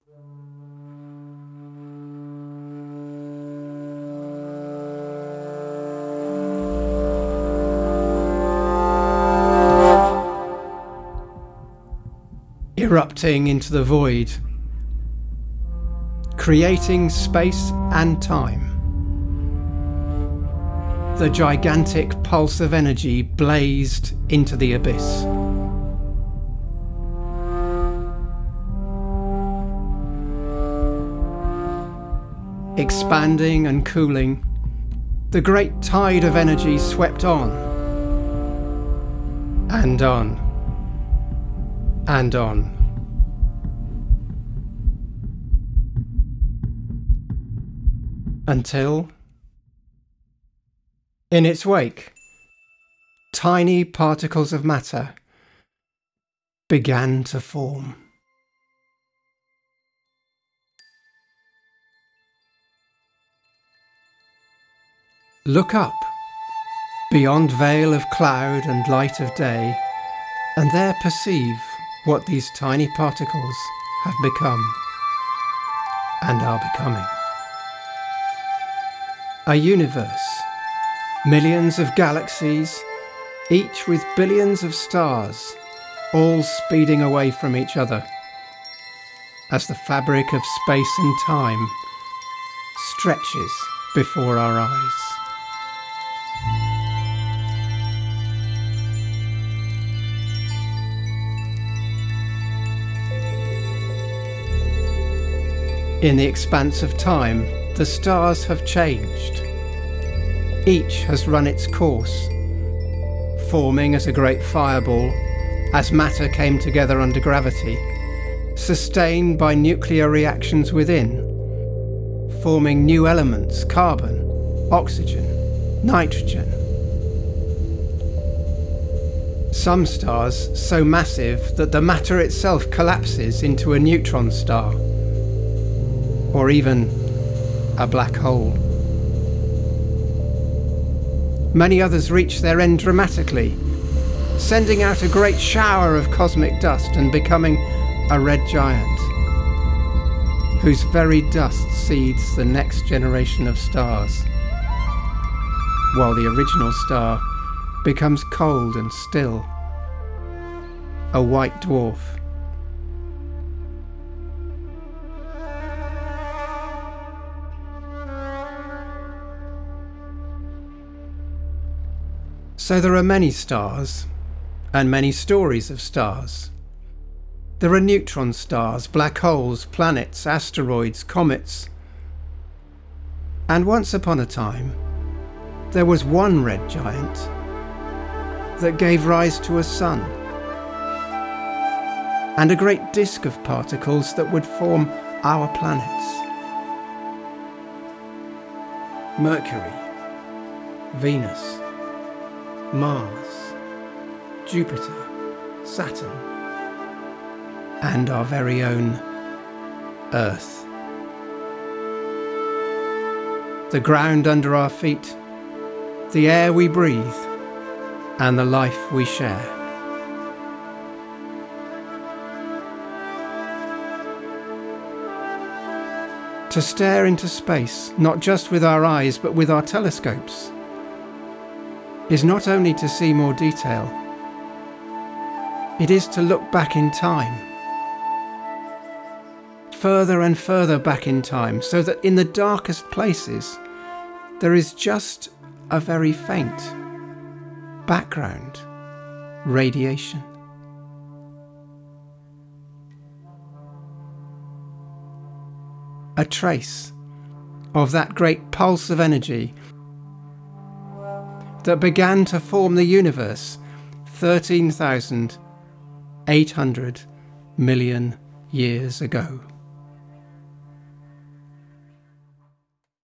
Erupting into the void, creating space and time. The gigantic pulse of energy blazed into the abyss. Expanding and cooling, the great tide of energy swept on, and on, and on. Until, in its wake, tiny particles of matter began to form. Look up, beyond veil of cloud and light of day, and there perceive what these tiny particles have become and are becoming. A universe, millions of galaxies, each with billions of stars, all speeding away from each other, as the fabric of space and time stretches before our eyes. In the expanse of time, the stars have changed. Each has run its course, forming as a great fireball as matter came together under gravity, sustained by nuclear reactions within, forming new elements: carbon, oxygen, nitrogen. Some stars so massive that the matter itself collapses into a neutron star, or even a black hole. Many others reach their end dramatically, sending out a great shower of cosmic dust and becoming a red giant, whose very dust seeds the next generation of stars, while the original star becomes cold and still, a white dwarf. So there are many stars, and many stories of stars. There are neutron stars, black holes, planets, asteroids, comets. And once upon a time, there was one red giant that gave rise to a sun, and a great disk of particles that would form our planets. Mercury, Venus, Mars, Jupiter, Saturn, and our very own Earth. The ground under our feet, the air we breathe, and the life we share. To stare into space, not just with our eyes but with our telescopes, is not only to see more detail, it is to look back in time, further and further back in time, so that in the darkest places there is just a very faint background radiation. A trace of that great pulse of energy that began to form the universe 13,800 million years ago.